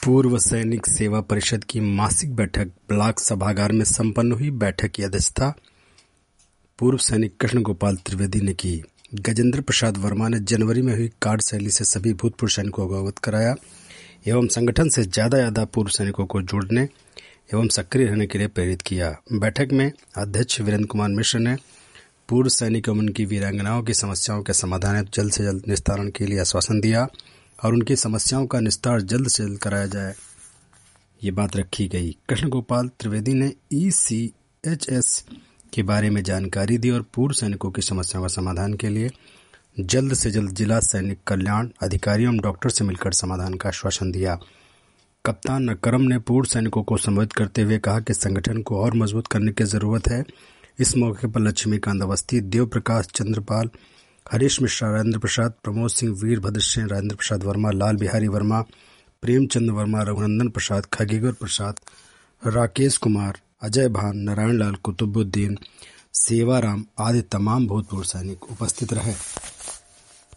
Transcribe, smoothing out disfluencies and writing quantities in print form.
पूर्व सैनिक सेवा परिषद की मासिक बैठक ब्लॉक सभागार में संपन्न हुई। बैठक की अध्यक्षता पूर्व सैनिक कृष्ण गोपाल त्रिवेदी ने की। गजेंद्र प्रसाद वर्मा ने जनवरी में हुई कार्ड शैली से सभी भूतपूर्व सैनिकों को अवगत कराया एवं संगठन से ज्यादा पूर्व सैनिकों को जुड़ने एवं सक्रिय रहने के लिए प्रेरित किया। बैठक में अध्यक्ष वीरेंद्र कुमार मिश्र ने पूर्व सैनिक एवं उनकी वीरांगनाओं की समस्याओं के समाधान जल्द से जल्द निस्तारण के लिए आश्वासन दिया और उनकी समस्याओं का निस्तार जल्द से जल्द कराया जाए, ये बात रखी गई। कृष्ण गोपाल त्रिवेदी ने ECHS के बारे में जानकारी दी और पूर्व सैनिकों की समस्याओं का समाधान के लिए जल्द से जल्द जिला सैनिक कल्याण अधिकारियों एवं डॉक्टर से मिलकर समाधान का आश्वासन दिया। कप्तान नकरम ने पूर्व सैनिकों को संबोधित करते हुए कहा कि संगठन को और मजबूत करने की जरूरत है। इस मौके पर लक्ष्मीकांत अवस्थी, देव प्रकाश चंद्रपाल, हरीश मिश्रा, राजेंद्र प्रसाद, प्रमोद सिंह, वीरभद्र सिंह, राजेंद्र प्रसाद वर्मा, लाल बिहारी वर्मा, प्रेमचंद वर्मा, रघुनंदन प्रसाद, खगेगर प्रसाद, राकेश कुमार, अजय भान, नारायण लाल, कुतुबुद्दीन, सेवाराम आदि तमाम भूतपूर्व सैनिक उपस्थित रहे।